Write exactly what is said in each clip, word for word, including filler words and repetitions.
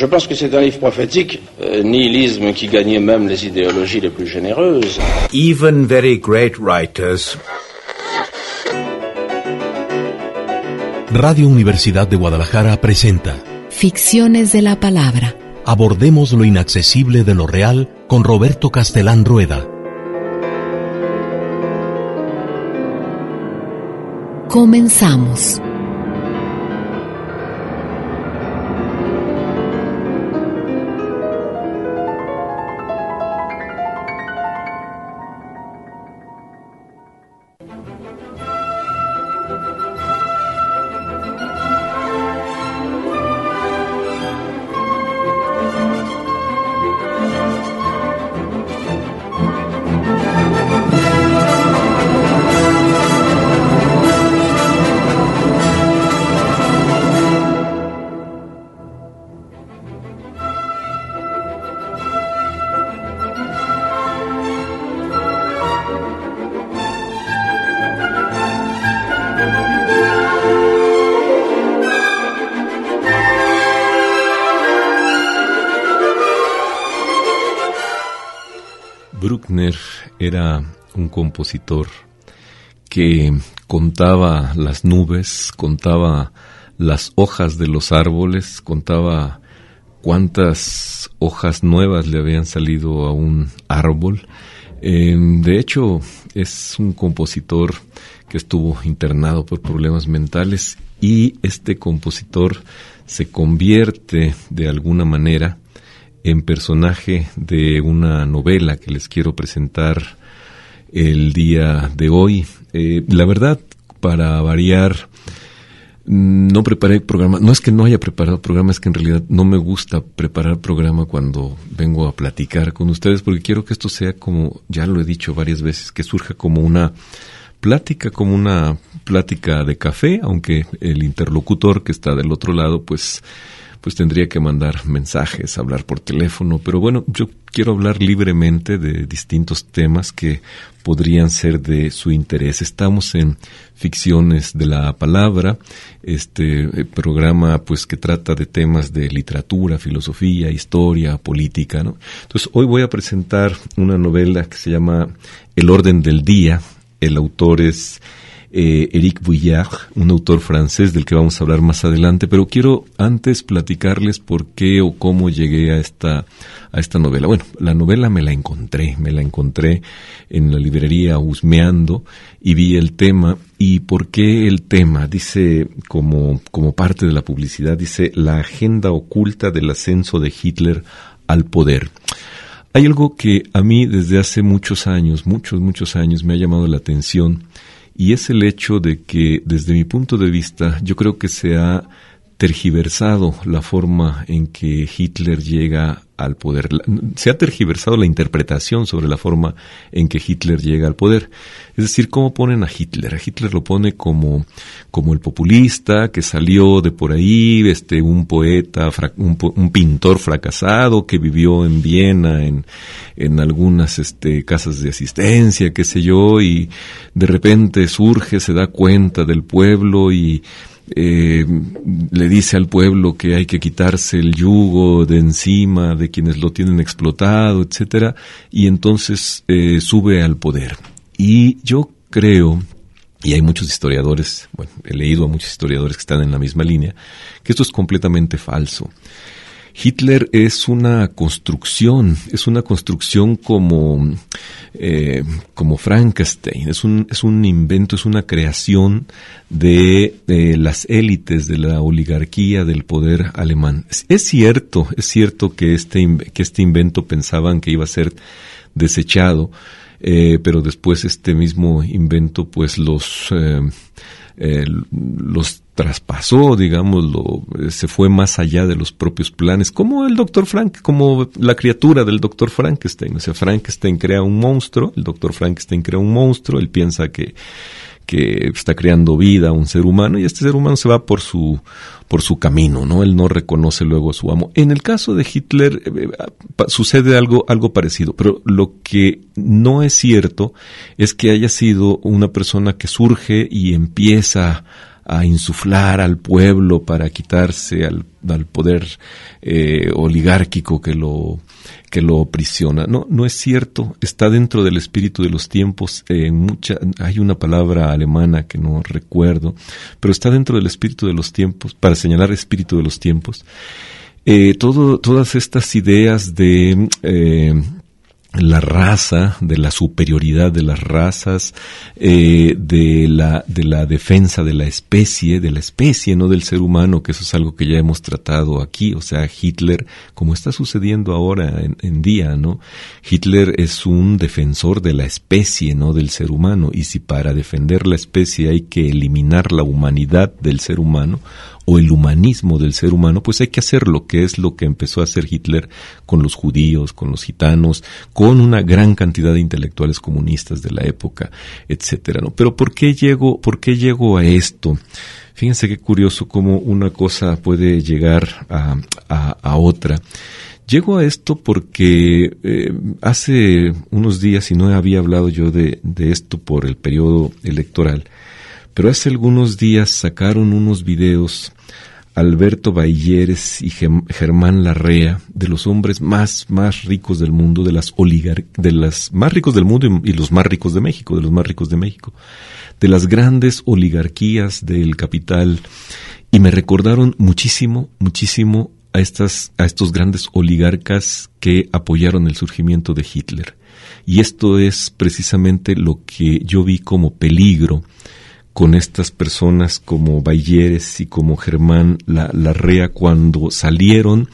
Je pense que c'est un livre prophétique, euh, nihilisme qui gagnait même les idéologies les plus généreuses. Even very great writers. Radio Universidad de Guadalajara presenta Ficciones de la Palabra. Abordemos lo inaccesible de lo real con Roberto Castelán Rueda. Comenzamos. Bruckner era un compositor que contaba las nubes, contaba las hojas de los árboles, contaba cuántas hojas nuevas le habían salido a un árbol. Eh, de hecho, es un compositor que estuvo internado por problemas mentales y este compositor se convierte de alguna manera en personaje de una novela que les quiero presentar el día de hoy. Eh, la verdad, para variar, no preparé programa. No es que no haya preparado programa, es que en realidad no me gusta preparar programa cuando vengo a platicar con ustedes, porque quiero que esto sea como, ya lo he dicho varias veces, que surja como una plática, como una plática de café, aunque el interlocutor que está del otro lado, pues... pues tendría que mandar mensajes, hablar por teléfono, pero bueno, yo quiero hablar libremente de distintos temas que podrían ser de su interés. Estamos en Ficciones de la Palabra, este programa pues que trata de temas de literatura, filosofía, historia, política, ¿no? Entonces, hoy voy a presentar una novela que se llama El orden del día. El autor es Eh, Éric Vuillard, un autor francés del que vamos a hablar más adelante, pero quiero antes platicarles por qué o cómo llegué a esta a esta novela. Bueno, la novela me la encontré, me la encontré en la librería husmeando y vi el tema. ¿Y por qué el tema? Dice, como, como parte de la publicidad, dice la agenda oculta del ascenso de Hitler al poder. Hay algo que a mí desde hace muchos años, muchos, muchos años me ha llamado la atención, y es el hecho de que, desde mi punto de vista, yo creo que se ha tergiversado la forma en que Hitler llega al poder. Se ha tergiversado la interpretación sobre la forma en que Hitler llega al poder. Es decir, ¿cómo ponen a Hitler? A Hitler lo pone como, como el populista que salió de por ahí, este, un poeta, un, un pintor fracasado que vivió en Viena, en, en algunas, este, casas de asistencia, qué sé yo, y de repente surge, se da cuenta del pueblo y Eh, le dice al pueblo que hay que quitarse el yugo de encima de quienes lo tienen explotado, etcétera, y entonces eh, sube al poder. Y yo creo, y hay muchos historiadores, bueno, he leído a muchos historiadores que están en la misma línea, que esto es completamente falso. Hitler es una construcción, es una construcción como, eh, como Frankenstein, es un, es un invento, es una creación de eh, las élites de la oligarquía del poder alemán. Es, es cierto, es cierto que este, que este invento pensaban que iba a ser desechado, eh, pero después este mismo invento pues los, eh, eh, los traspasó, digamos, lo, se fue más allá de los propios planes, como el doctor Frank, como la criatura del doctor Frankenstein. O sea, Frankenstein crea un monstruo, el doctor Frankenstein crea un monstruo, él piensa que que está creando vida a un ser humano y este ser humano se va por su por su camino, ¿no? Él no reconoce luego a su amo. En el caso de Hitler eh, sucede algo algo parecido, pero lo que no es cierto es que haya sido una persona que surge y empieza a insuflar al pueblo para quitarse al, al poder eh, oligárquico que lo que lo aprisiona. No, no es cierto. Está dentro del espíritu de los tiempos. Eh, mucha, hay una palabra alemana que no recuerdo, pero está dentro del espíritu de los tiempos, para señalar el espíritu de los tiempos. Eh, todo, todas estas ideas de eh, la raza, de la superioridad de las razas, eh, de la de la defensa de la especie, de la especie, no del ser humano, que eso es algo que ya hemos tratado aquí. O sea, Hitler, como está sucediendo ahora en, en día, ¿no? Hitler es un defensor de la especie, no del ser humano. Y si para defender la especie hay que eliminar la humanidad del ser humano, o el humanismo del ser humano, pues hay que hacerlo, que es lo que empezó a hacer Hitler con los judíos, con los gitanos, con una gran cantidad de intelectuales comunistas de la época, etcétera, ¿no? Pero ¿por qué llego, por qué llego a esto? Fíjense qué curioso cómo una cosa puede llegar a, a, a otra. Llego a esto porque eh, hace unos días, y no había hablado yo de, de esto por el periodo electoral, pero hace algunos días sacaron unos videos Alberto Bailleres y Germán Larrea, de los hombres más, más ricos del mundo, de las oligar- de las más ricos del mundo y, y los más ricos de México, de los más ricos de México, de las grandes oligarquías del capital, y me recordaron muchísimo, muchísimo a estas, a estos grandes oligarcas que apoyaron el surgimiento de Hitler. Y esto es precisamente lo que yo vi como peligro con estas personas como Bailleres y como Germán Larrea cuando salieron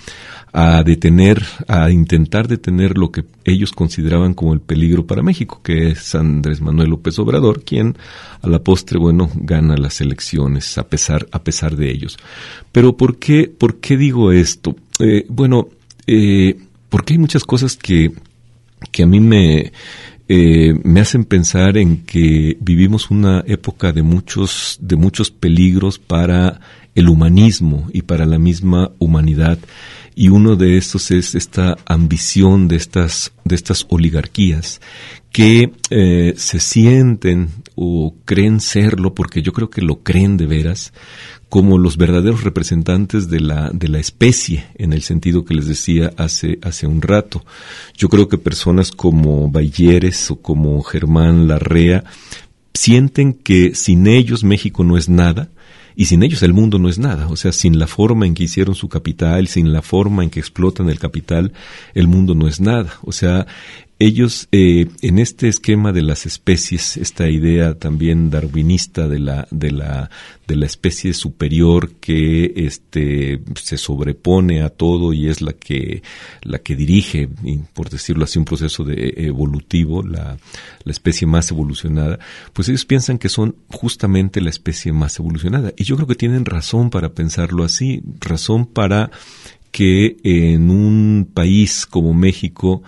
a detener, a intentar detener lo que ellos consideraban como el peligro para México, que es Andrés Manuel López Obrador, quien a la postre, bueno, gana las elecciones a pesar, a pesar de ellos. Pero ¿por qué, por qué digo esto? Eh, bueno, eh, porque hay muchas cosas que, que a mí me... Eh, me hacen pensar en que vivimos una época de muchos, de muchos peligros para el humanismo y para la misma humanidad. Y uno de estos es esta ambición de estas, de estas oligarquías que eh, se sienten o creen serlo, porque yo creo que lo creen de veras, como los verdaderos representantes de la de la especie, en el sentido que les decía hace hace un rato. Yo creo que personas como Bailleres o como Germán Larrea sienten que sin ellos México no es nada, y sin ellos el mundo no es nada. O sea, sin la forma en que hicieron su capital, sin la forma en que explotan el capital, el mundo no es nada. O sea, ellos, eh, en este esquema de las especies, esta idea también darwinista de la, de la, de la especie superior que, este, se sobrepone a todo y es la que, la que dirige, por decirlo así, un proceso de evolutivo, la, la especie más evolucionada, pues ellos piensan que son justamente la especie más evolucionada. Y yo creo que tienen razón para pensarlo así, razón para que en un país como México,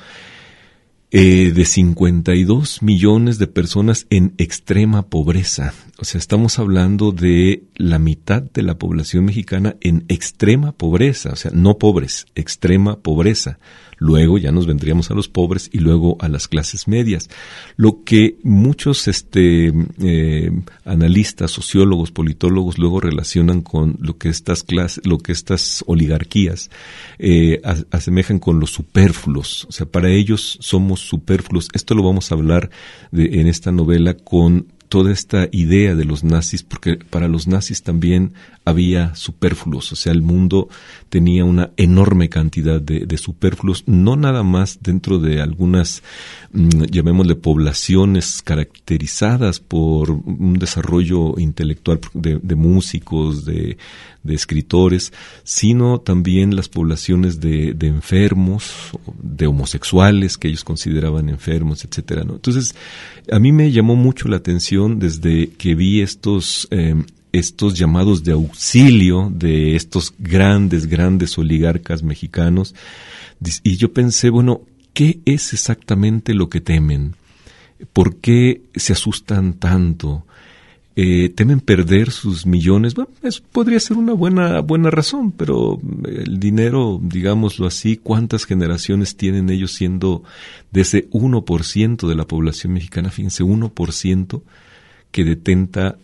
Eh, de cincuenta y dos millones de personas en extrema pobreza. O sea, estamos hablando de la mitad de la población mexicana en extrema pobreza. O sea, no pobres, extrema pobreza. Luego ya nos vendríamos a los pobres y luego a las clases medias. Lo que muchos este eh, analistas, sociólogos, politólogos luego relacionan con lo que estas clases, lo que estas oligarquías eh, asemejan con los superfluos. O sea, para ellos somos superfluos. Esto lo vamos a hablar de, en esta novela con toda esta idea de los nazis, porque para los nazis también había superfluos, o sea, el mundo tenía una enorme cantidad de, de superfluos, no nada más dentro de algunas, mmm, llamémosle poblaciones caracterizadas por un desarrollo intelectual de, de músicos, de, de escritores, sino también las poblaciones de, de enfermos, de homosexuales que ellos consideraban enfermos, etcétera, ¿no? Entonces, a mí me llamó mucho la atención desde que vi estos eh, estos llamados de auxilio de estos grandes, grandes oligarcas mexicanos, y yo pensé, bueno, ¿qué es exactamente lo que temen? ¿Por qué se asustan tanto? Eh, ¿Temen perder sus millones? Bueno, eso podría ser una buena, buena razón, pero el dinero, digámoslo así, ¿cuántas generaciones tienen ellos siendo de ese uno por ciento de la población mexicana? Fíjense, uno por ciento que detenta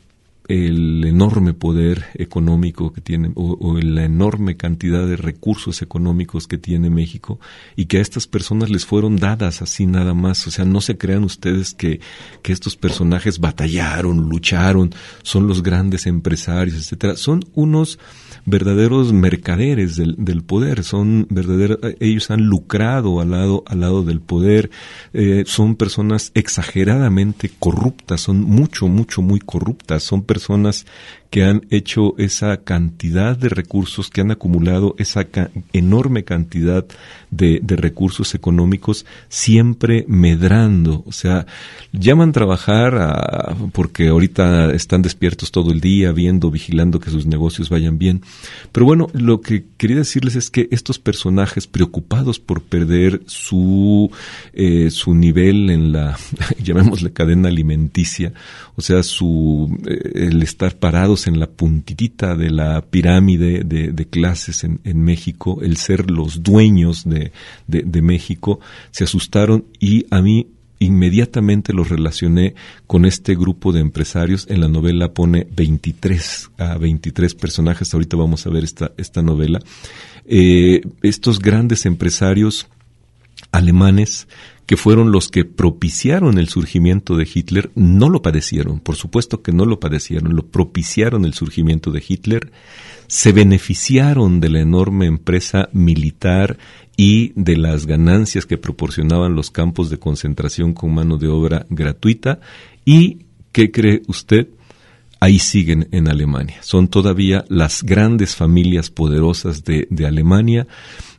el enorme poder económico que tiene o, o la enorme cantidad de recursos económicos que tiene México y que a estas personas les fueron dadas así nada más. O sea, no se crean ustedes que, que estos personajes batallaron, lucharon, son los grandes empresarios, etcétera. Son unos verdaderos mercaderes del, del poder, son verdaderos, ellos han lucrado al lado, al lado del poder, eh, son personas exageradamente corruptas, son mucho, mucho, muy corruptas, son personas que han hecho esa cantidad de recursos, que han acumulado esa ca- enorme cantidad de, de recursos económicos, siempre medrando. O sea, llaman trabajar a, porque ahorita están despiertos todo el día, viendo, vigilando que sus negocios vayan bien. Pero bueno, lo que quería decirles es que estos personajes preocupados por perder su, eh, su nivel en la, llamémosle cadena alimenticia, o sea, su, eh, el estar parados en la puntitita de la pirámide de, de clases en, en México, el ser los dueños de, de, de México, se asustaron y a mí inmediatamente los relacioné con este grupo de empresarios. En la novela pone veintitrés a veintitrés personajes, ahorita vamos a ver esta, esta novela. Eh, estos grandes empresarios alemanes que fueron los que propiciaron el surgimiento de Hitler, no lo padecieron, por supuesto que no lo padecieron, lo propiciaron el surgimiento de Hitler, se beneficiaron de la enorme empresa militar y de las ganancias que proporcionaban los campos de concentración con mano de obra gratuita. ¿Y qué cree usted? Ahí siguen en Alemania. Son todavía las grandes familias poderosas de, de Alemania.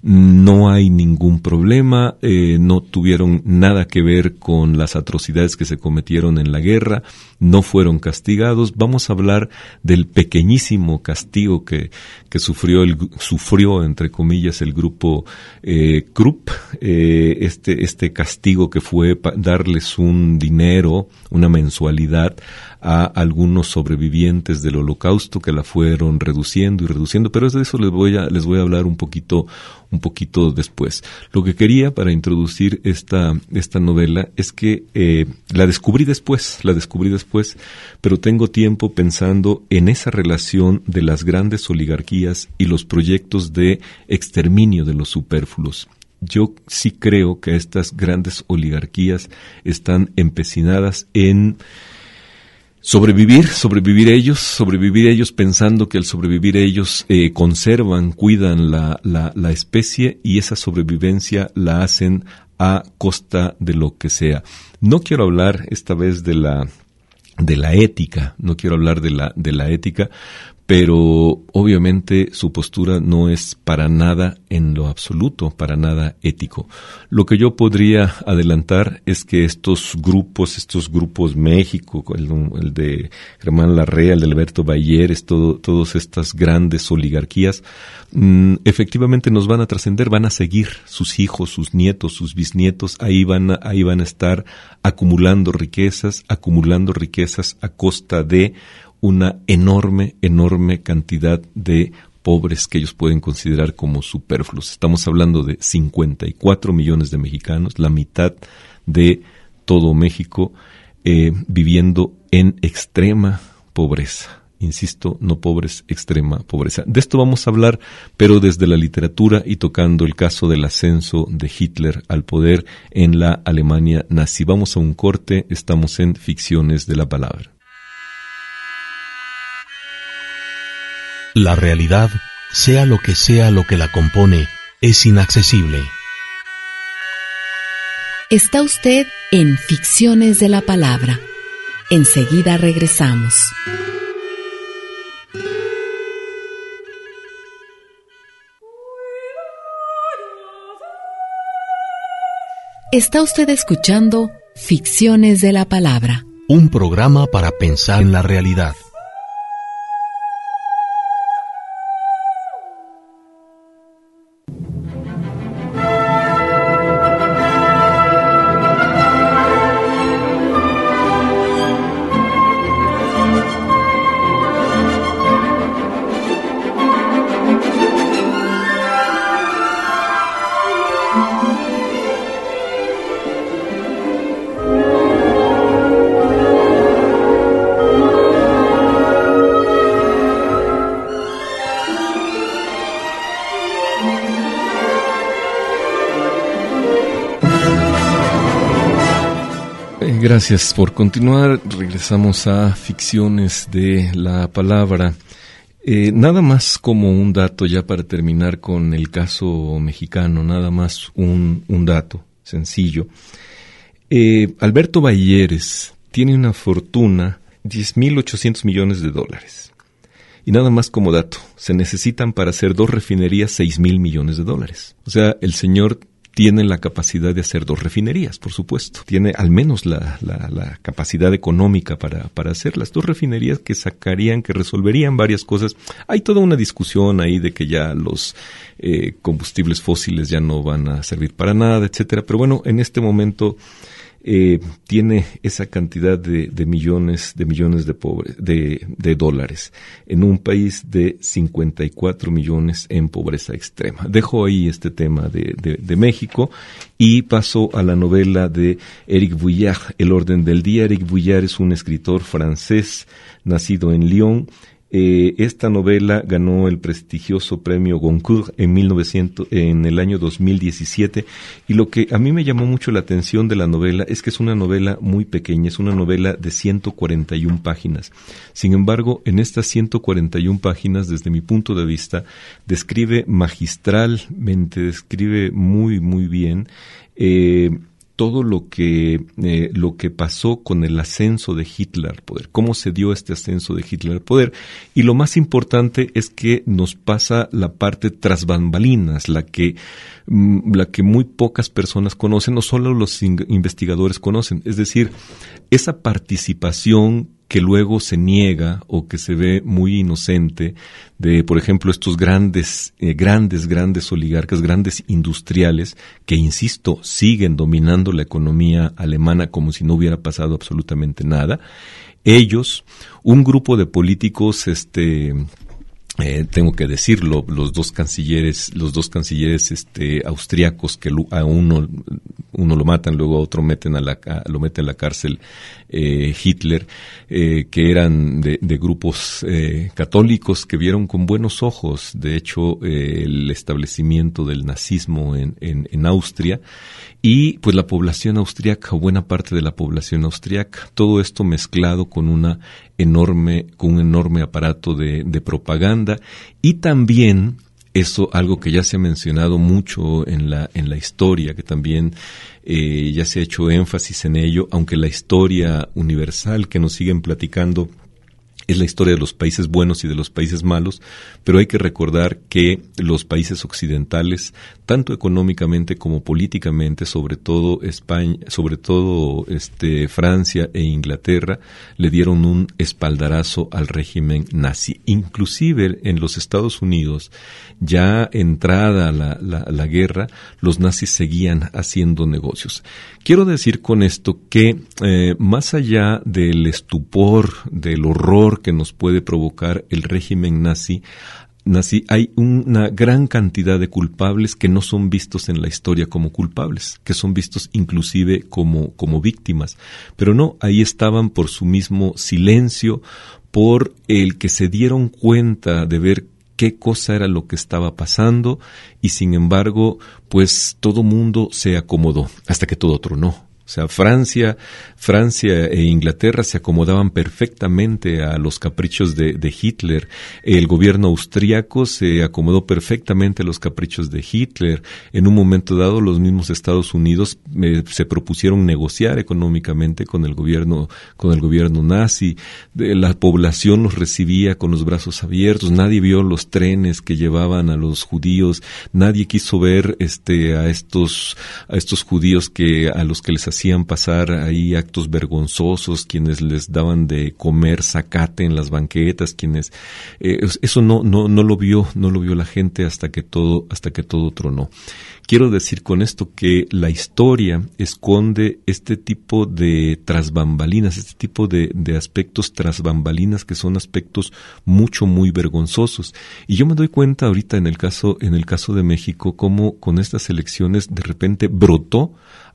No hay ningún problema, eh, no tuvieron nada que ver con las atrocidades que se cometieron en la guerra, no fueron castigados. Vamos a hablar del pequeñísimo castigo que, que sufrió, el, sufrió entre comillas, el grupo eh, Krupp, eh, este, este castigo que fue pa- darles un dinero, una mensualidad a algunos sobrevivientes del Holocausto que la fueron reduciendo y reduciendo, pero de eso les voy a, les voy a hablar un poquito un poquito después. Lo que quería para introducir esta, esta novela es que eh, la descubrí después, la descubrí después, pero tengo tiempo pensando en esa relación de las grandes oligarquías y los proyectos de exterminio de los superfluos. Yo sí creo que estas grandes oligarquías están empecinadas en sobrevivir, sobrevivir ellos, sobrevivir ellos pensando que al sobrevivir ellos eh, conservan, cuidan la, la, la especie y esa sobrevivencia la hacen a costa de lo que sea. No quiero hablar esta vez de la, de la ética, no quiero hablar de la, de la ética, pero obviamente su postura no es para nada en lo absoluto, para nada ético. Lo que yo podría adelantar es que estos grupos, estos grupos México, el, el de Germán Larrea, el de Alberto Bayeres, todo, todas estas grandes oligarquías, mmm, efectivamente nos van a trascender, van a seguir sus hijos, sus nietos, sus bisnietos, ahí van a, ahí van a estar acumulando riquezas, acumulando riquezas a costa de una enorme, enorme cantidad de pobres que ellos pueden considerar como superfluos. Estamos hablando de cincuenta y cuatro millones de mexicanos, la mitad de todo México, eh, viviendo en extrema pobreza. Insisto, no pobres, extrema pobreza. De esto vamos a hablar, pero desde la literatura y tocando el caso del ascenso de Hitler al poder en la Alemania nazi. Vamos a un corte, estamos en Ficciones de la Palabra. La realidad, sea lo que sea lo que la compone, es inaccesible. Está usted en Ficciones de la Palabra. Enseguida regresamos. Está usted escuchando Ficciones de la Palabra. Un programa para pensar en la realidad. Eh, gracias por continuar. Regresamos a Ficciones de la Palabra. Eh, nada más como un dato ya para terminar con el caso mexicano, nada más un, un dato sencillo. Eh, Alberto Bayeres tiene una fortuna diez mil ochocientos millones de dólares. Y nada más como dato, se necesitan para hacer dos refinerías seis mil millones de dólares. O sea, el señor tiene la capacidad de hacer dos refinerías, por supuesto. Tiene al menos la, la, la capacidad económica para, para hacer las dos refinerías que sacarían, que resolverían varias cosas. Hay toda una discusión ahí de que ya los eh, combustibles fósiles ya no van a servir para nada, etcétera. Pero bueno, en este momento Eh, tiene esa cantidad de, de millones de millones de, pobre, de, de dólares en un país de cincuenta y cuatro millones en pobreza extrema. Dejo ahí este tema de, de, de México y paso a la novela de Éric Vuillard, El orden del día. Éric Vuillard es un escritor francés nacido en Lyon. Eh, esta novela ganó el prestigioso premio Goncourt en mil novecientos, en el año dos mil diecisiete, y lo que a mí me llamó mucho la atención de la novela es que es una novela muy pequeña, es una novela de ciento cuarenta y una páginas. Sin embargo, en estas ciento cuarenta y una páginas, desde mi punto de vista, describe magistralmente, describe muy, muy bien eh, todo lo que eh, lo que pasó con el ascenso de Hitler al poder, cómo se dio este ascenso de Hitler al poder, y lo más importante es que nos pasa la parte tras bambalinas, la que mm, la que muy pocas personas conocen, no solo los in- investigadores conocen, es decir, esa participación que luego se niega o que se ve muy inocente de, por ejemplo, estos grandes, eh, grandes, grandes oligarcas, grandes industriales que, insisto, siguen dominando la economía alemana como si no hubiera pasado absolutamente nada. Ellos, un grupo de políticos, este... Eh, tengo que decirlo, los dos cancilleres, los dos cancilleres este austriacos que a uno uno lo matan, luego a otro meten a la a, lo meten a la cárcel eh, Hitler, eh, que eran de, de grupos eh, católicos que vieron con buenos ojos, de hecho, eh, el establecimiento del nazismo en, en, en Austria, y pues la población austriaca, buena parte de la población austriaca, todo esto mezclado con una enorme, con un enorme aparato de, de propaganda, y también eso, algo que ya se ha mencionado mucho en la, en la historia, que también eh, ya se ha hecho énfasis en ello, aunque la historia universal que nos siguen platicando es la historia de los países buenos y de los países malos, pero hay que recordar que los países occidentales, tanto económicamente como políticamente, sobre todo España, sobre todo este Francia e Inglaterra, le dieron un espaldarazo al régimen nazi. Inclusive en los Estados Unidos, ya entrada la, la, la guerra, los nazis seguían haciendo negocios. Quiero decir con esto que eh, más allá del estupor, del horror que nos puede provocar el régimen nazi, nazi, hay una gran cantidad de culpables que no son vistos en la historia como culpables, que son vistos inclusive como, como víctimas. Pero no, ahí estaban por su mismo silencio, por el que se dieron cuenta de ver qué cosa era lo que estaba pasando, y sin embargo, pues todo mundo se acomodó, hasta que todo tronó. O sea, Francia, Francia e Inglaterra se acomodaban perfectamente a los caprichos de, de Hitler. El gobierno austríaco se acomodó perfectamente a los caprichos de Hitler. En un momento dado, los mismos Estados Unidos eh, se propusieron negociar económicamente con el gobierno, con el gobierno nazi. De, la población los recibía con los brazos abiertos. Nadie vio los trenes que llevaban a los judíos. Nadie quiso ver este a estos a estos judíos que a los que les hacían hacían pasar ahí actos vergonzosos, quienes les daban de comer zacate en las banquetas, quienes eh, eso no no no lo vio, no lo vio la gente hasta que todo hasta que todo tronó. Quiero decir con esto que la historia esconde este tipo de tras bambalinas, este tipo de, de aspectos tras bambalinas que son aspectos mucho, muy vergonzosos. Y yo me doy cuenta ahorita en el caso, en el caso de México, cómo con estas elecciones de repente brotó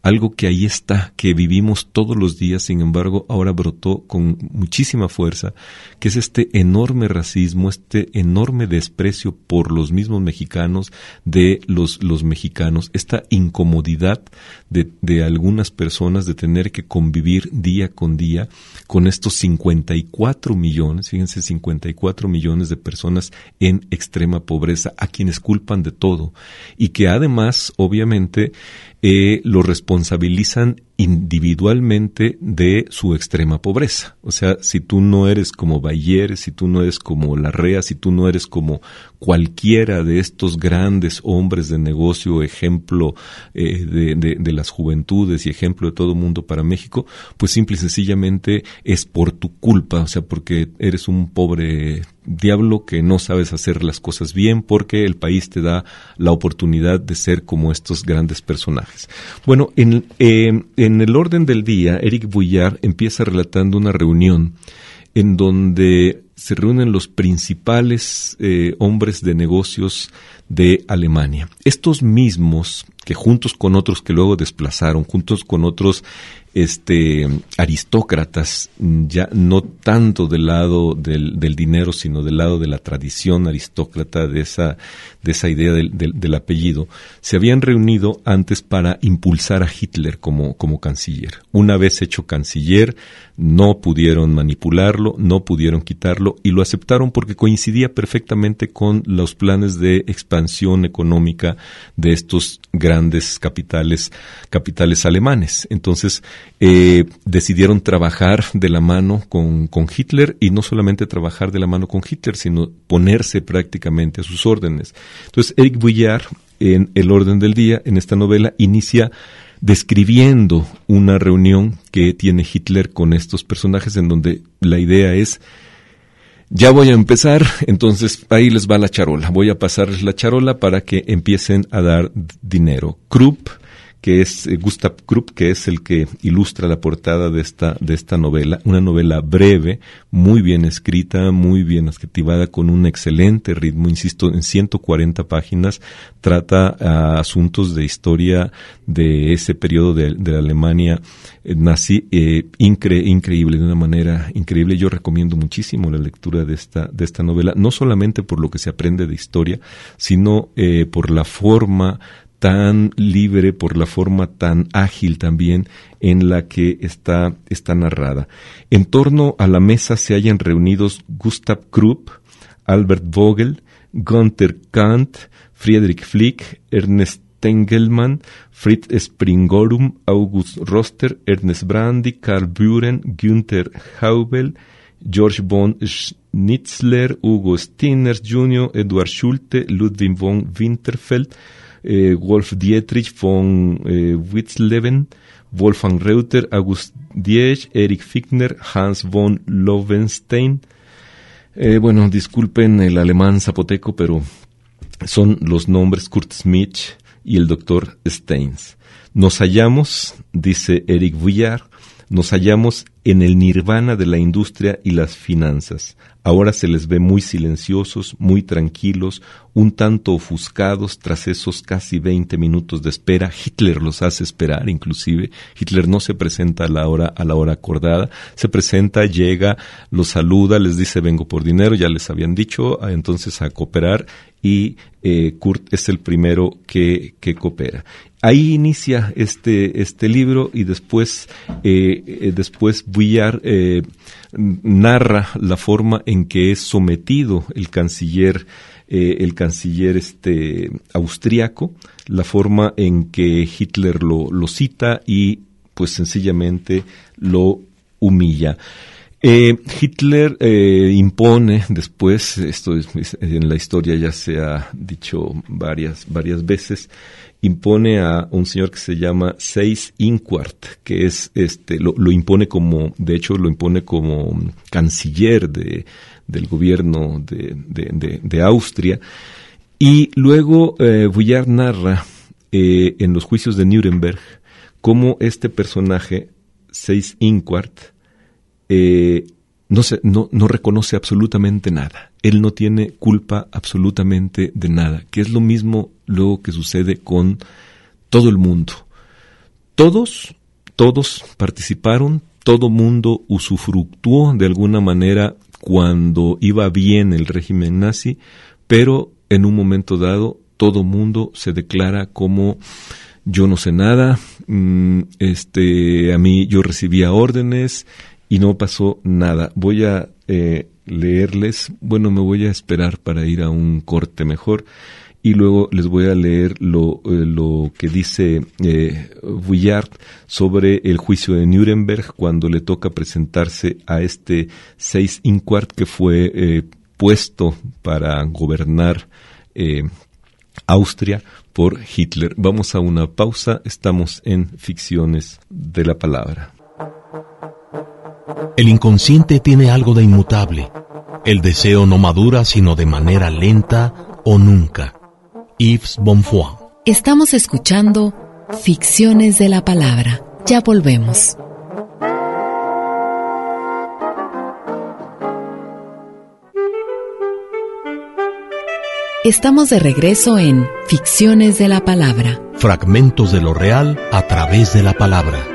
algo que ahí está, que vivimos todos los días, sin embargo, ahora brotó con muchísima fuerza, que es este enorme racismo, este enorme desprecio por los mismos mexicanos, de los, los mexicanos, esta incomodidad de, de algunas personas de tener que convivir día con día con estos cincuenta y cuatro millones, fíjense, cincuenta y cuatro millones de personas en extrema pobreza, a quienes culpan de todo, y que además, obviamente, eh, lo responsabilizan individualmente de su extrema pobreza. O sea, si tú no eres como Bayer, si tú no eres como Larrea, si tú no eres como cualquiera de estos grandes hombres de negocio, ejemplo eh, de, de, de las juventudes y ejemplo de todo el mundo para México, pues simple y sencillamente es por tu culpa, o sea, porque eres un pobre diablo que no sabes hacer las cosas bien, porque el país te da la oportunidad de ser como estos grandes personajes. Bueno, en, eh, en el orden del día, Eric Vuillard empieza relatando una reunión en donde se reúnen los principales eh, hombres de negocios de Alemania. Estos mismos que juntos con otros que luego desplazaron, juntos con otros este aristócratas, ya no tanto del lado del, del dinero, sino del lado de la tradición aristócrata, de esa, de esa idea del, del, del apellido, se habían reunido antes para impulsar a Hitler como, como canciller. Una vez hecho canciller, no pudieron manipularlo, no pudieron quitarlo, y lo aceptaron porque coincidía perfectamente con los planes de expansión económica de estos grandes capitales, capitales alemanes. Entonces, eh, decidieron trabajar de la mano con, con Hitler, y no solamente trabajar de la mano con Hitler, sino ponerse prácticamente a sus órdenes. Entonces, Eric Vuillard, en El orden del día, en esta novela, inicia describiendo una reunión que tiene Hitler con estos personajes, en donde la idea es: ya voy a empezar, entonces ahí les va la charola. Voy a pasarles la charola para que empiecen a dar dinero. Krupp, que es eh, Gustav Krupp, que es el que ilustra la portada de esta de esta novela, una novela breve, muy bien escrita, muy bien adjetivada, con un excelente ritmo, insisto, en ciento cuarenta páginas, trata uh, asuntos de historia de ese periodo de, de la Alemania eh, nazi, eh, incre, increíble, de una manera increíble. Yo recomiendo muchísimo la lectura de esta de esta novela, no solamente por lo que se aprende de historia, sino eh, por la forma tan libre, por la forma tan ágil también en la que está, está narrada. En torno a la mesa se hallan reunidos Gustav Krupp, Albert Vogel, Günther Kant, Friedrich Flick, Ernest Tengelmann, Fritz Springorum, August Roster, Ernest Brandy, Karl Buren, Günther Haubel, George von Schnitzler, Hugo Stiners junior, Eduard Schulte, Ludwig von Winterfeld, Eh, Wolf Dietrich von eh, Witzleben, Wolfgang Reuter, August Diech, Erich Fichtner, Hans von Lowenstein. Eh, bueno, disculpen el alemán zapoteco, pero son los nombres Kurt Schmidt y el doctor Steins. Nos hallamos, dice Eric Vuillard, nos hallamos en el nirvana de la industria y las finanzas. Ahora se les ve muy silenciosos, muy tranquilos, un tanto ofuscados tras esos casi veinte minutos de espera. Hitler los hace esperar, inclusive. Hitler no se presenta a la hora, a la hora acordada. Se presenta, llega, los saluda, les dice vengo por dinero, ya les habían dicho, entonces a cooperar, y eh, Kurt es el primero que, que coopera. Ahí inicia este este libro, y después eh, eh, después Vuillard eh, narra la forma en que es sometido el canciller eh, el canciller este austriaco, la forma en que Hitler lo lo cita y pues sencillamente lo humilla. Eh, Hitler eh, impone después, esto es, en la historia ya se ha dicho varias varias veces, impone a un señor que se llama Seyss-Inquart, que es este lo, lo impone como, de hecho lo impone como canciller de del gobierno de de, de, de Austria, y luego eh, Vuillard narra eh, en los juicios de Nuremberg cómo este personaje Seyss-Inquart Eh, no, se, no, no reconoce absolutamente nada. Él no tiene culpa absolutamente de nada, que es lo mismo luego que sucede con todo el mundo. Todos, todos participaron, todo mundo usufructuó de alguna manera cuando iba bien el régimen nazi, pero en un momento dado todo mundo se declara como yo no sé nada, este, a mí yo recibía órdenes y no pasó nada. Voy a eh, leerles, bueno, me voy a esperar para ir a un corte mejor y luego les voy a leer lo, eh, lo que dice eh, Vuillard sobre el juicio de Nuremberg cuando le toca presentarse a este Seyss-Inquart que fue eh, puesto para gobernar eh, Austria por Hitler. Vamos a una pausa, estamos en Ficciones de la Palabra. El inconsciente tiene algo de inmutable. El deseo no madura sino de manera lenta o nunca. Yves Bonfoy. Estamos escuchando Ficciones de la Palabra. Ya volvemos. Estamos de regreso en Ficciones de la Palabra. Fragmentos de lo real a través de la palabra.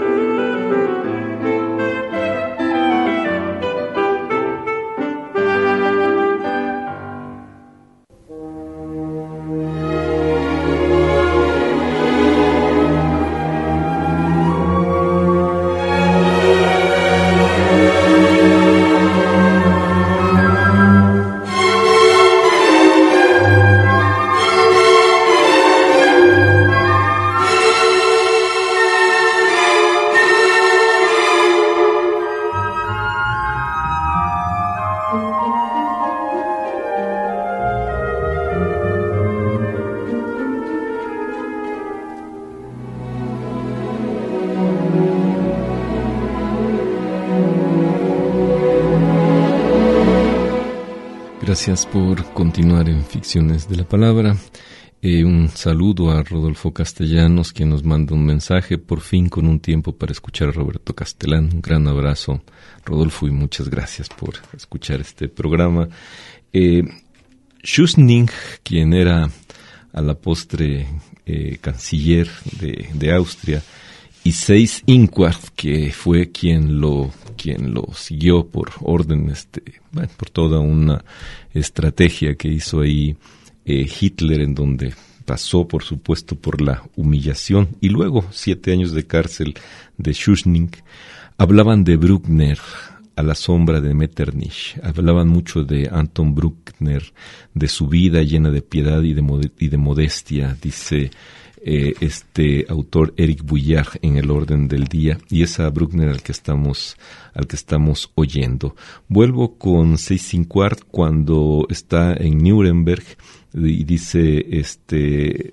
Gracias por continuar en Ficciones de la Palabra. Eh, un saludo a Rodolfo Castellanos, quien nos manda un mensaje, por fin con un tiempo para escuchar a Roberto Castellán. Un gran abrazo, Rodolfo, y muchas gracias por escuchar este programa. Eh, Schüssning, quien era a la postre eh, canciller de, de Austria, y Seyss-Inquart, que fue quien lo quien lo siguió por orden, este, bueno, por toda una estrategia que hizo ahí eh, Hitler, en donde pasó, por supuesto, por la humillación y luego siete años de cárcel de Schüssning. Hablaban de Bruckner a la sombra de Metternich, hablaban mucho de Anton Bruckner, de su vida llena de piedad y de, mod- y de modestia, dice Eh, este autor Eric Vuillard en El orden del día, y es a Bruckner al que estamos al que estamos oyendo. Vuelvo con Seyss-Inquart cuando está en Nuremberg y dice, este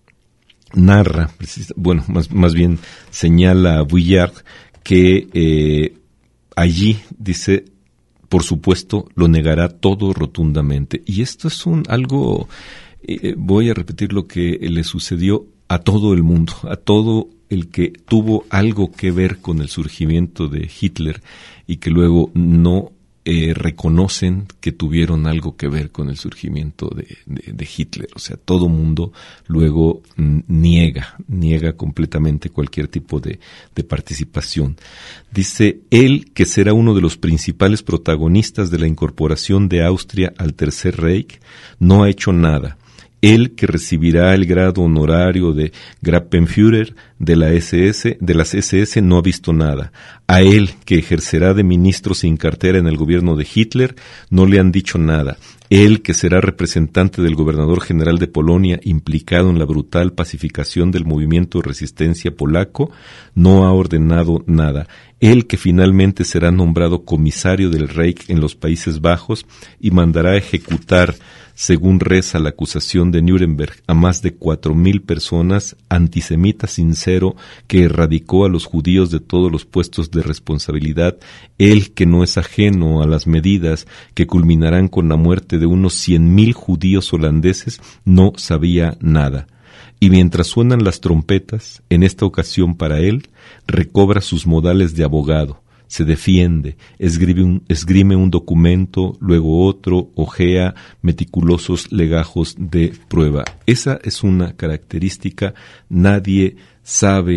narra, bueno, más, más bien señala a Vuillard que eh, allí, dice, por supuesto, lo negará todo rotundamente. Y esto es un algo, eh, voy a repetir lo que le sucedió a todo el mundo, a todo el que tuvo algo que ver con el surgimiento de Hitler y que luego no eh, reconocen que tuvieron algo que ver con el surgimiento de, de, de Hitler. O sea, todo mundo luego mm, niega, niega completamente cualquier tipo de, de participación. Dice él que será uno de los principales protagonistas de la incorporación de Austria al Tercer Reich, no ha hecho nada. Él que recibirá el grado honorario de Grappenführer de la S S, de las S S, no ha visto nada. A él que ejercerá de ministro sin cartera en el gobierno de Hitler, no le han dicho nada. Él que será representante del gobernador general de Polonia implicado en la brutal pacificación del movimiento de resistencia polaco, no ha ordenado nada. Él que finalmente será nombrado comisario del Reich en los Países Bajos y mandará ejecutar, según reza la acusación de Nuremberg, a más de cuatro mil personas, antisemita sincero que erradicó a los judíos de todos los puestos de responsabilidad, él que no es ajeno a las medidas que culminarán con la muerte de unos cien mil judíos holandeses, no sabía nada. Y mientras suenan las trompetas, en esta ocasión para él, recobra sus modales de abogado. Se defiende, esgrime un, esgrime un documento, luego otro, ojea meticulosos legajos de prueba. Esa es una característica, nadie sabe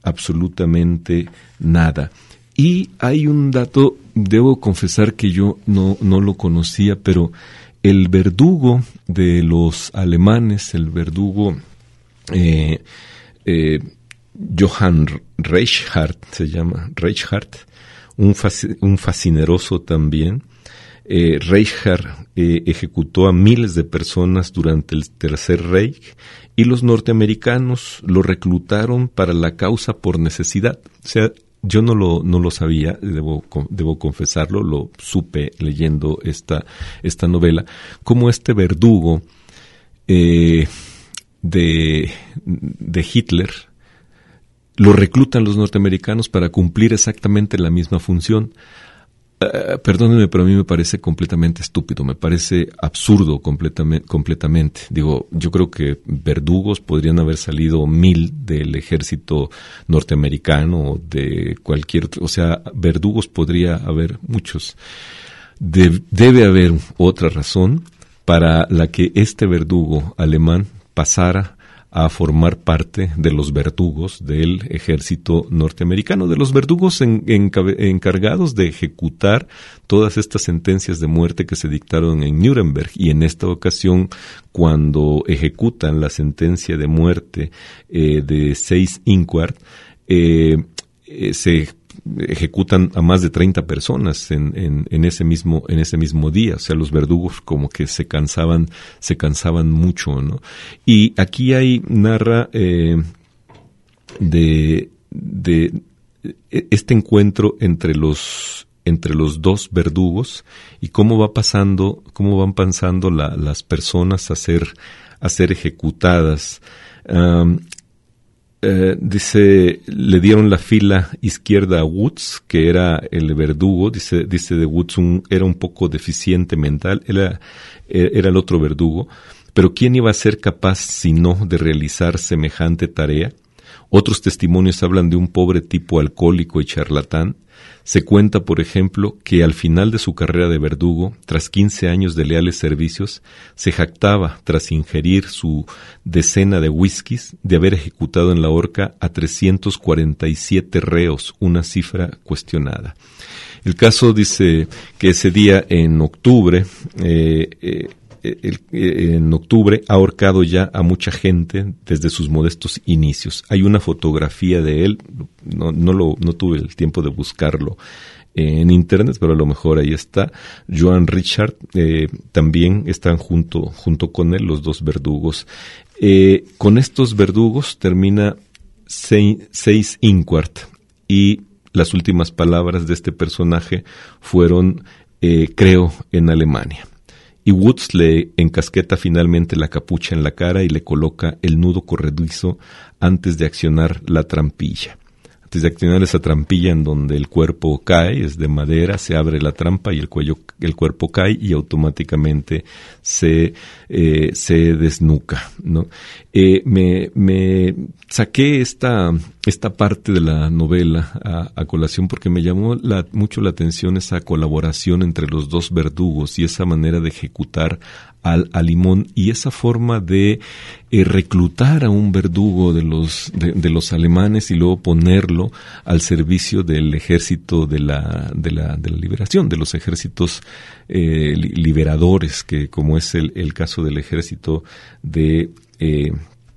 absolutamente nada. Y hay un dato, debo confesar que yo no, no lo conocía, pero el verdugo de los alemanes, el verdugo eh, eh, Johann Reichardt, se llama Reichardt, un, fac, un fascineroso también. Eh, Reichardt eh, ejecutó a miles de personas durante el Tercer Reich y los norteamericanos lo reclutaron para la causa por necesidad. O sea, yo no lo no lo sabía, debo debo confesarlo, lo supe leyendo esta esta novela, como este verdugo eh, de de Hitler lo reclutan los norteamericanos para cumplir exactamente la misma función. Uh, perdónenme, pero a mí me parece completamente estúpido, me parece absurdo completamente, completamente. Digo, yo creo que verdugos podrían haber salido mil del ejército norteamericano, de cualquier, o sea, verdugos podría haber muchos. De, debe haber otra razón para la que este verdugo alemán pasara a formar parte de los verdugos del ejército norteamericano, de los verdugos en, en, encargados de ejecutar todas estas sentencias de muerte que se dictaron en Nuremberg. Y en esta ocasión, cuando ejecutan la sentencia de muerte eh, de Seyss-Inquart, eh, eh, se ejecutan a más de treinta personas en, en, en ese mismo en ese mismo día. O sea, los verdugos como que se cansaban se cansaban mucho, ¿no? Y aquí hay narra eh, de de este encuentro entre los entre los dos verdugos y cómo va pasando cómo van pasando la, las personas a ser a ser ejecutadas. Um, Uh, dice, le dieron la fila izquierda a Woods, que era el verdugo. Dice, dice de Woods un, era un poco deficiente mental, era, era el otro verdugo, pero ¿quién iba a ser capaz sino de realizar semejante tarea? Otros testimonios hablan de un pobre tipo alcohólico y charlatán. Se cuenta, por ejemplo, que al final de su carrera de verdugo, tras quince años de leales servicios, se jactaba, tras ingerir su decena de whiskies, de haber ejecutado en la horca a trescientos cuarenta y siete reos, una cifra cuestionada. El caso dice que ese día, en octubre, eh, eh, El, en octubre ha ahorcado ya a mucha gente desde sus modestos inicios. Hay una fotografía de él, no, no, lo, no tuve el tiempo de buscarlo en internet, pero a lo mejor ahí está. Johann Reichardt, eh, también están junto, junto con él los dos verdugos. Eh, con estos verdugos termina Seyss-Inquart y las últimas palabras de este personaje fueron eh, creo en Alemania. Y Woods le encasqueta finalmente la capucha en la cara y le coloca el nudo corredizo antes de accionar la trampilla. Antes de accionar esa trampilla en donde el cuerpo cae, es de madera, se abre la trampa y el cuello, el cuerpo cae y automáticamente se, eh, se desnuca, ¿no? Eh, me, me saqué esta, esta parte de la novela a, a colación porque me llamó la, mucho la atención esa colaboración entre los dos verdugos y esa manera de ejecutar al, a Limón y esa forma de eh, reclutar a un verdugo de los, de, de los alemanes y luego ponerlo al servicio del ejército de la, de la, de la liberación, de los ejércitos eh, liberadores, que como es el, el caso del ejército de Eh,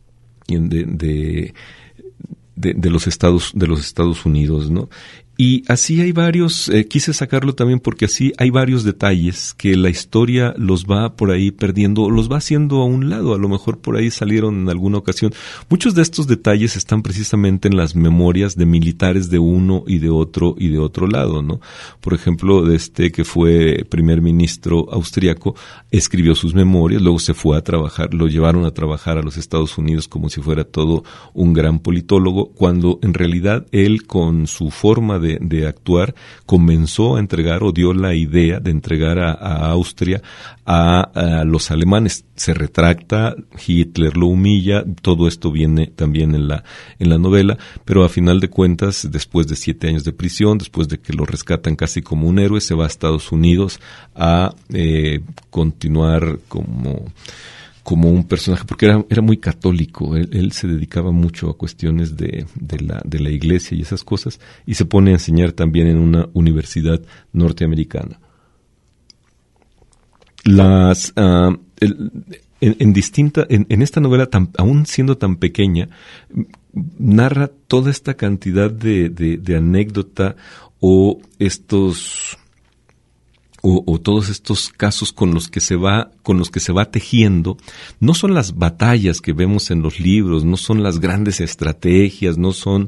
de, de, de, de los Estados de los Estados Unidos, ¿no? Y así hay varios, eh, quise sacarlo también porque así hay varios detalles que la historia los va por ahí perdiendo, los va haciendo a un lado, a lo mejor por ahí salieron en alguna ocasión. Muchos de estos detalles están precisamente en las memorias de militares de uno y de otro y de otro lado, ¿no? Por ejemplo, de este que fue primer ministro austriaco, escribió sus memorias, luego se fue a trabajar, lo llevaron a trabajar a los Estados Unidos como si fuera todo un gran politólogo, cuando en realidad él con su forma de de actuar, comenzó a entregar o dio la idea de entregar a, a Austria a, a los alemanes. Se retracta, Hitler lo humilla, todo esto viene también en la, en la novela, pero a final de cuentas, después de siete años de prisión, después de que lo rescatan casi como un héroe, se va a Estados Unidos a eh, continuar como como un personaje, porque era, era muy católico, él, él se dedicaba mucho a cuestiones de, de, la, de la iglesia y esas cosas, y se pone a enseñar también en una universidad norteamericana. Las, uh, el, en, en distinta, en, en esta novela, tan, aún siendo tan pequeña, narra toda esta cantidad de, de, de anécdota o estos O, o todos estos casos con los que se va, con los que se va tejiendo. No son las batallas que vemos en los libros, no son las grandes estrategias, no son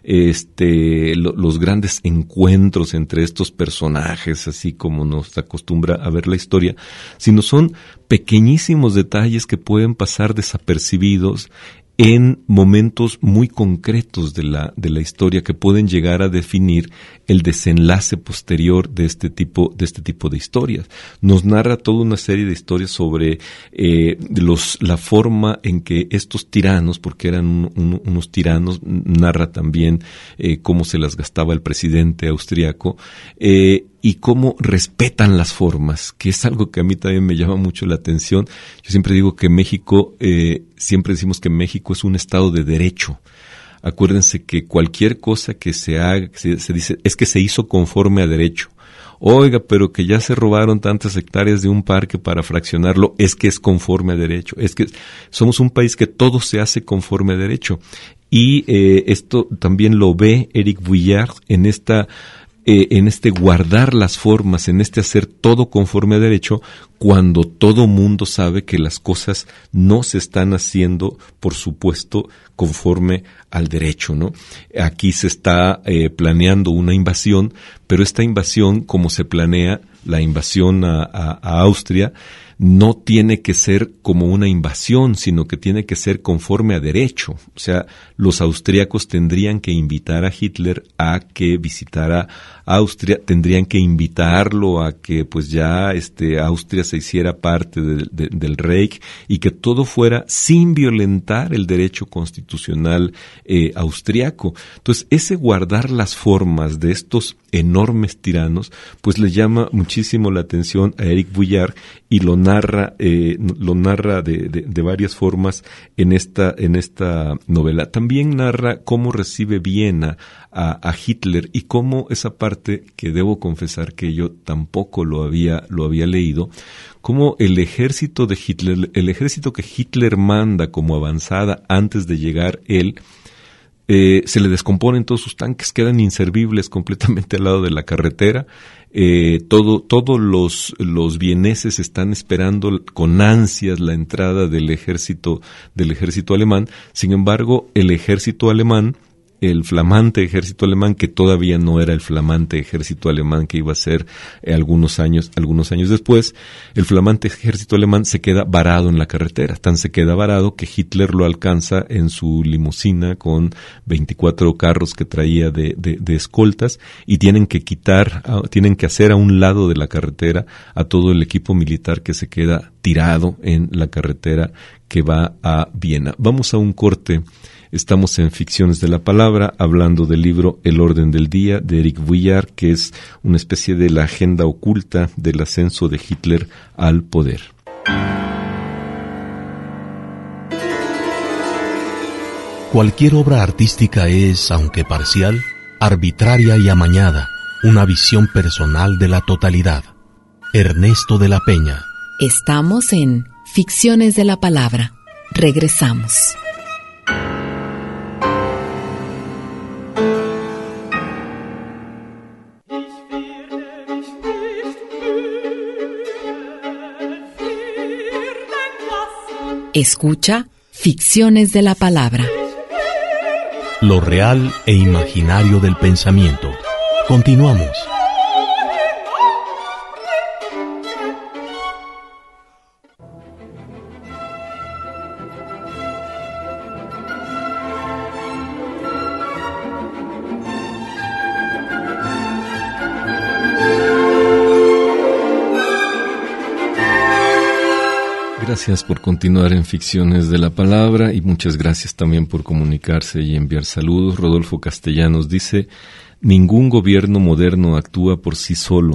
este lo, los grandes encuentros entre estos personajes, así como nos acostumbra a ver la historia, sino son pequeñísimos detalles que pueden pasar desapercibidos en momentos muy concretos de la, de la historia, que pueden llegar a definir el desenlace posterior de este tipo, de este tipo de historias. Nos narra toda una serie de historias sobre eh, los, la forma en que estos tiranos, porque eran un, un, unos tiranos, narra también eh, cómo se las gastaba el presidente austriaco, eh, y cómo respetan las formas, que es algo que a mí también me llama mucho la atención. Yo siempre digo que México, eh, siempre decimos que México es un estado de derecho. Acuérdense que cualquier cosa que se haga, se, se dice, es que se hizo conforme a derecho. Oiga, pero que ya se robaron tantas hectáreas de un parque para fraccionarlo, es que es conforme a derecho. Es que somos un país que todo se hace conforme a derecho. Y eh, esto también lo ve Éric Vuillard en esta Eh, en este guardar las formas, en este hacer todo conforme a derecho, cuando todo mundo sabe que las cosas no se están haciendo, por supuesto, conforme al derecho, ¿no? Aquí se está eh, planeando una invasión, pero esta invasión, como se planea la invasión a, a, a Austria, no tiene que ser como una invasión, sino que tiene que ser conforme a derecho. O sea, los austríacos tendrían que invitar a Hitler a que visitara Austria, tendrían que invitarlo a que pues ya este Austria se hiciera parte de, de, del Reich, y que todo fuera sin violentar el derecho constitucional eh, austriaco. Entonces, ese guardar las formas de estos enormes tiranos, pues le llama muchísimo la atención a Éric Vuillard, y lo narra, eh, lo narra de, de, de varias formas en esta, en esta novela. También narra cómo recibe Viena a, a Hitler, y cómo esa parte, que debo confesar que yo tampoco lo había, lo había leído, cómo el ejército de Hitler, el ejército que Hitler manda como avanzada antes de llegar él, Eh, se le descomponen todos sus tanques, quedan inservibles completamente al lado de la carretera. Eh, todo, todos los, los vieneses están esperando con ansias la entrada del ejército, del ejército alemán. Sin embargo, el ejército alemán, el flamante ejército alemán, que todavía no era el flamante ejército alemán que iba a ser eh, algunos años, algunos años después, el flamante ejército alemán se queda varado en la carretera. Tan se queda varado que Hitler lo alcanza en su limusina con veinticuatro carros que traía de, de, de escoltas, y tienen que quitar, a, tienen que hacer a un lado de la carretera a todo el equipo militar que se queda tirado en la carretera que va a Viena. Vamos a un corte. Estamos en Ficciones de la Palabra, hablando del libro El orden del día de Éric Vuillard, que es una especie de la agenda oculta del ascenso de Hitler al poder. Cualquier obra artística es, aunque parcial, arbitraria y amañada, una visión personal de la totalidad. Ernesto de la Peña. Estamos en Ficciones de la Palabra. Regresamos. Escucha Ficciones de la Palabra. Lo real e imaginario del pensamiento. Continuamos. Gracias por continuar en Ficciones de la Palabra, y muchas gracias también por comunicarse y enviar saludos. Rodolfo Castellanos dice: ningún gobierno moderno actúa por sí solo.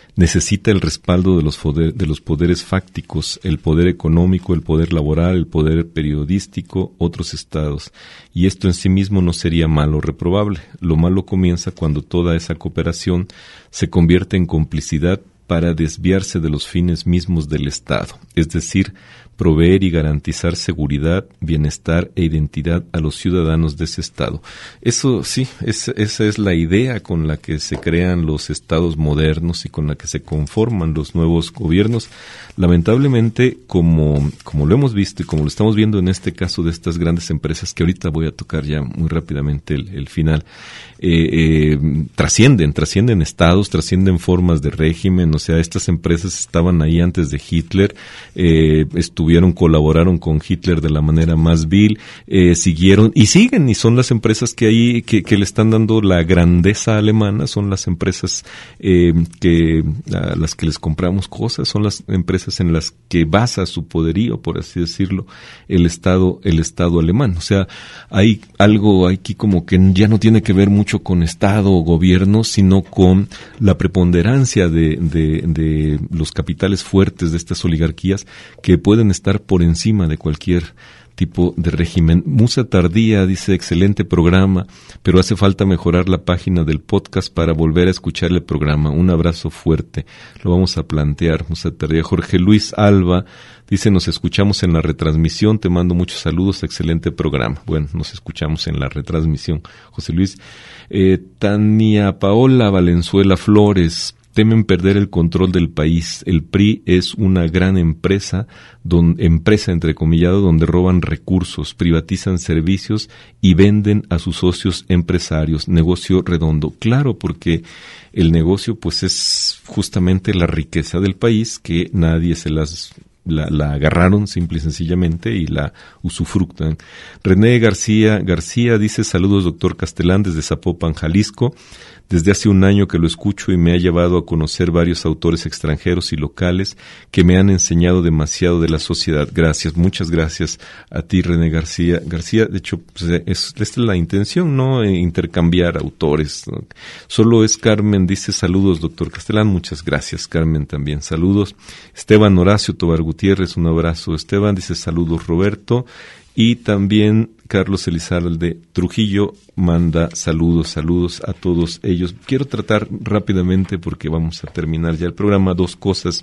necesita el respaldo de los, poder, de los poderes fácticos, el poder económico, el poder laboral, el poder periodístico, otros estados. Y esto en sí mismo no sería malo o reprobable. Lo malo comienza cuando toda esa cooperación se convierte en complicidad para desviarse de los fines mismos del Estado, es decir, proveer y garantizar seguridad, bienestar e identidad a los ciudadanos de ese Estado. Eso sí, es, esa es la idea con la que se crean los Estados modernos y con la que se conforman los nuevos gobiernos. Lamentablemente, como, como lo hemos visto y como lo estamos viendo en este caso de estas grandes empresas, que ahorita voy a tocar ya muy rápidamente el, el final, eh, eh, trascienden, trascienden estados, trascienden formas de régimen. O sea, estas empresas estaban ahí antes de Hitler, eh, estuvieron, colaboraron con Hitler de la manera más vil, eh, siguieron y siguen, y son las empresas que ahí, que, que le están dando la grandeza alemana, son las empresas eh, que, a las que les compramos cosas, son las empresas en las que basa su poderío, por así decirlo, el Estado, el Estado alemán. O sea, hay algo aquí como que ya no tiene que ver mucho con Estado o gobierno, sino con la preponderancia de, de, de los capitales fuertes de estas oligarquías que pueden estar por encima de cualquier tipo de régimen. Musa Tardía dice, excelente programa, pero hace falta mejorar la página del podcast para volver a escuchar el programa. Un abrazo fuerte. Lo vamos a plantear, Musa Tardía. Jorge Luis Alba dice, nos escuchamos en la retransmisión, te mando muchos saludos, excelente programa. Bueno, nos escuchamos en la retransmisión, José Luis. Eh, Tania Paola Valenzuela Flores, temen perder el control del país. El P R I es una gran empresa, don, empresa entrecomillado, donde roban recursos, privatizan servicios y venden a sus socios empresarios. Negocio redondo. Claro, porque el negocio pues es justamente la riqueza del país, que nadie se las... La, la agarraron simple y sencillamente y la usufructan. René García García dice, saludos doctor Castelán desde Zapopan, Jalisco. Desde hace un año que lo escucho y me ha llevado a conocer varios autores extranjeros y locales que me han enseñado demasiado de la sociedad. Gracias, muchas gracias a ti, René García García. De hecho, pues, es, esta es la intención, ¿no? Intercambiar autores, ¿no? Solo es Carmen, dice, saludos doctor Castelán. Muchas gracias, Carmen, también. Saludos. Esteban Horacio Tobar Gutiérrez, un abrazo. Esteban dice, saludos Roberto. Y también Carlos Elizalde Trujillo manda saludos, saludos a todos ellos. Quiero tratar rápidamente, porque vamos a terminar ya el programa, dos cosas.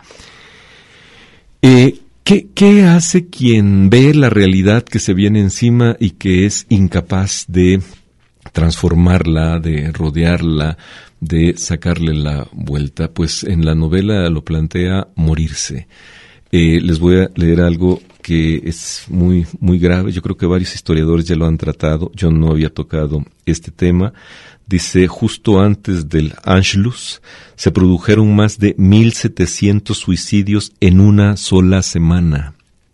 Eh, ¿qué, ¿Qué hace quien ve la realidad que se viene encima y que es incapaz de transformarla, de rodearla, de sacarle la vuelta? Pues en la novela lo plantea morirse. Eh, les voy a leer algo que es muy muy grave. Yo creo que varios historiadores ya lo han tratado. Yo no había tocado este tema. Dice, justo antes del Anschluss se produjeron más de mil setecientos suicidios en una sola semana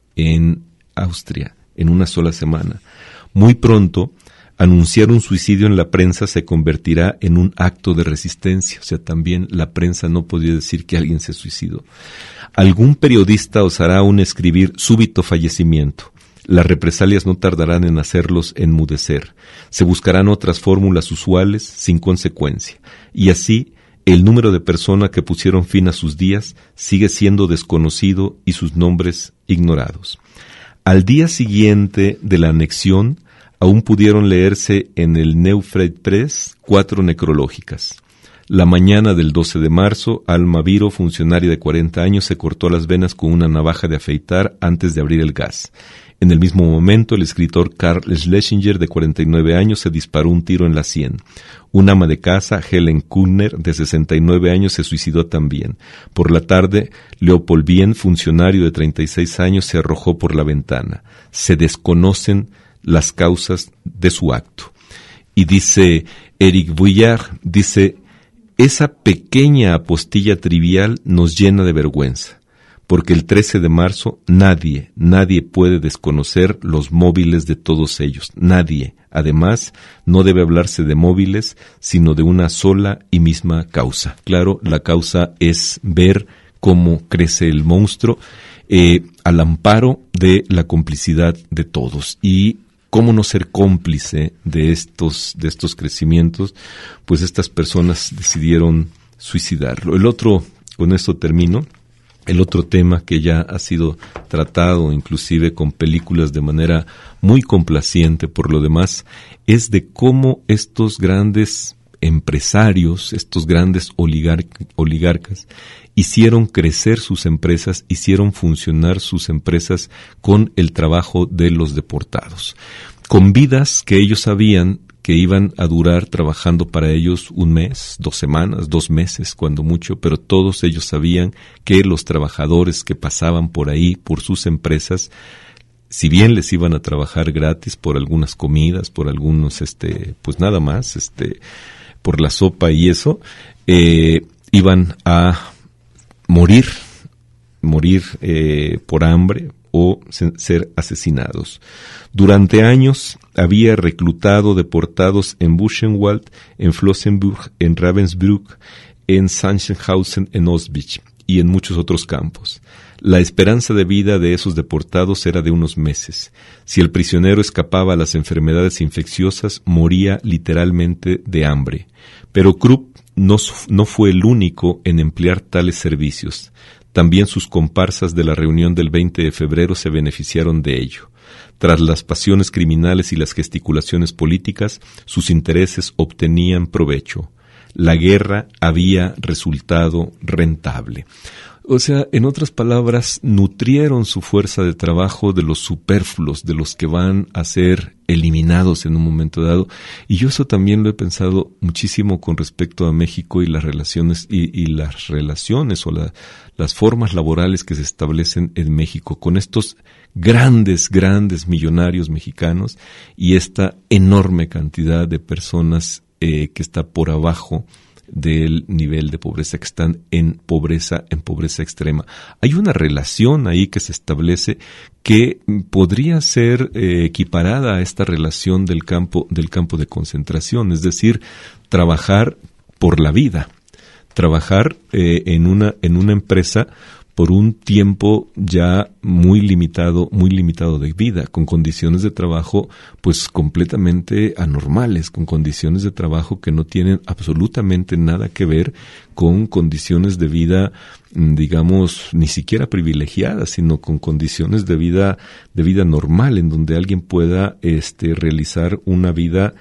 en Austria, en una sola semana. Muy pronto, anunciar un suicidio en la prensa se convertirá en un acto de resistencia. O sea, también la prensa no podía decir que alguien se suicidó. Algún periodista osará aún escribir súbito fallecimiento. Las represalias no tardarán en hacerlos enmudecer. Se buscarán otras fórmulas usuales sin consecuencia. Y así, el número de personas que pusieron fin a sus días sigue siendo desconocido y sus nombres ignorados. Al día siguiente de la anexión, aún pudieron leerse en el Neue Press cuatro necrológicas. La mañana del doce de marzo, Alma Viro, funcionaria de cuarenta años, se cortó las venas con una navaja de afeitar antes de abrir el gas. En el mismo momento, el escritor Karl Schlesinger, de cuarenta y nueve años, se disparó un tiro en la sien. Un ama de casa, Helen Kuhner, de sesenta y nueve años, se suicidó también. Por la tarde, Leopold Bien, funcionario de treinta y seis años, se arrojó por la ventana. Se desconocen las causas de su acto. Y dice Eric Vuillard, dice, esa pequeña apostilla trivial nos llena de vergüenza, porque el trece de marzo nadie, nadie puede desconocer los móviles de todos ellos, nadie. Además, no debe hablarse de móviles, sino de una sola y misma causa. Claro, la causa es ver cómo crece el monstruo eh, al amparo de la complicidad de todos. Y ¿cómo no ser cómplice de estos, de estos crecimientos? Pues estas personas decidieron suicidarlo. El otro, con esto termino. El otro tema que ya ha sido tratado, inclusive con películas de manera muy complaciente por lo demás, es de cómo estos grandes empresarios, estos grandes oligar- oligarcas, hicieron crecer sus empresas, hicieron funcionar sus empresas con el trabajo de los deportados, con vidas que ellos sabían que iban a durar trabajando para ellos un mes, dos semanas, dos meses, cuando mucho, pero todos ellos sabían que los trabajadores que pasaban por ahí, por sus empresas, si bien les iban a trabajar gratis por algunas comidas, por algunos, este, pues nada más, este, por la sopa y eso, eh, iban a morir, morir eh, por hambre o ser asesinados. Durante años había reclutado deportados en Buchenwald, en Flossenbürg, en Ravensbrück, en Sachsenhausen, en Auschwitz y en muchos otros campos. La esperanza de vida de esos deportados era de unos meses. Si el prisionero escapaba a las enfermedades infecciosas, moría literalmente de hambre. Pero Krupp no, no fue el único en emplear tales servicios. También sus comparsas de la reunión del veinte de febrero se beneficiaron de ello. Tras las pasiones criminales y las gesticulaciones políticas, sus intereses obtenían provecho. La guerra había resultado rentable. O sea, en otras palabras, nutrieron su fuerza de trabajo de los superfluos, de los que van a ser eliminados en un momento dado. Y yo eso también lo he pensado muchísimo con respecto a México y las relaciones y, y las relaciones o la, las formas laborales que se establecen en México con estos grandes, grandes millonarios mexicanos y esta enorme cantidad de personas eh, que está por abajo del nivel de pobreza, que están en pobreza, en pobreza extrema. Hay una relación ahí que se establece que podría ser eh, equiparada a esta relación del campo, del campo de concentración, es decir, trabajar por la vida, trabajar eh, en una, en una empresa por un tiempo ya muy limitado, muy limitado de vida, con condiciones de trabajo pues completamente anormales, con condiciones de trabajo que no tienen absolutamente nada que ver con condiciones de vida, digamos, ni siquiera privilegiadas, sino con condiciones de vida, de vida normal, en donde alguien pueda este realizar una vida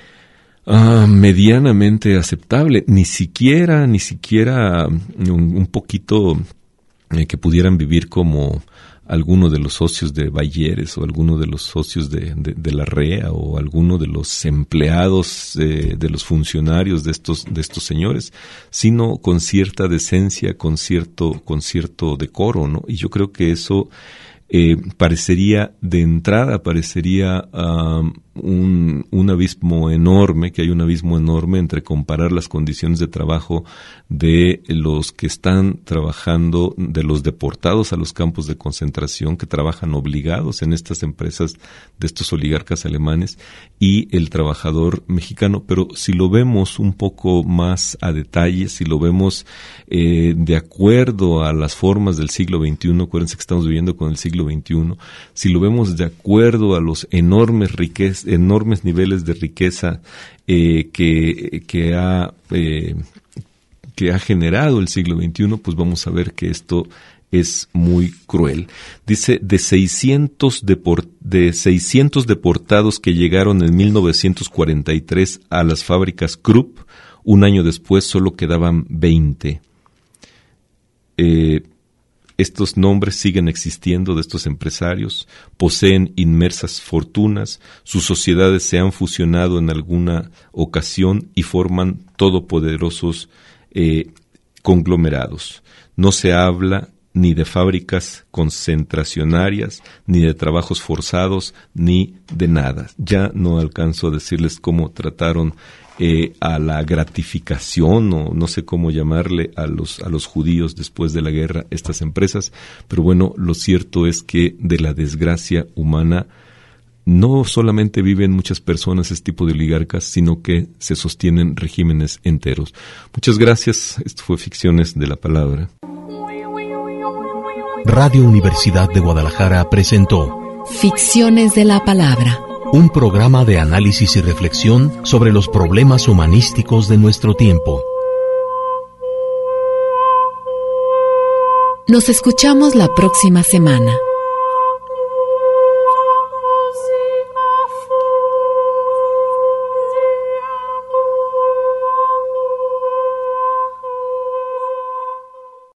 Uh, medianamente aceptable, ni siquiera, ni siquiera un, un poquito eh, que pudieran vivir como alguno de los socios de Bayeres o alguno de los socios de, de, de la R E A o alguno de los empleados eh, de los funcionarios de estos, de estos señores, sino con cierta decencia, con cierto, con cierto decoro, ¿no? Y yo creo que eso Eh, parecería, de entrada, parecería um, un, un abismo enorme, que hay un abismo enorme entre comparar las condiciones de trabajo de los que están trabajando, de los deportados a los campos de concentración, que trabajan obligados en estas empresas de estos oligarcas alemanes, y el trabajador mexicano. Pero si lo vemos un poco más a detalle, si lo vemos eh, de acuerdo a las formas del siglo veintiuno, acuérdense que estamos viviendo con el siglo veintiuno, si lo vemos de acuerdo a los enormes riquezas, enormes niveles de riqueza eh, que, que ha eh, que ha generado el siglo veintiuno, pues vamos a ver que esto es muy cruel. Dice, de seiscientos, deport, de seiscientos deportados que llegaron en mil novecientos cuarenta y tres a las fábricas Krupp, un año después solo quedaban veinte. Eh, Estos nombres siguen existiendo de estos empresarios, poseen inmensas fortunas, sus sociedades se han fusionado en alguna ocasión y forman todopoderosos eh, conglomerados. No se habla ni de fábricas concentracionarias, ni de trabajos forzados, ni de nada. Ya no alcanzo a decirles cómo trataron Eh, a la gratificación, o no sé cómo llamarle, a los a los judíos después de la guerra, estas empresas, pero bueno, lo cierto es que de la desgracia humana no solamente viven muchas personas este tipo de oligarcas, sino que se sostienen regímenes enteros. Muchas gracias, esto fue Ficciones de la Palabra. Radio Universidad de Guadalajara presentó Ficciones de la Palabra, un programa de análisis y reflexión sobre los problemas humanísticos de nuestro tiempo. Nos escuchamos la próxima semana.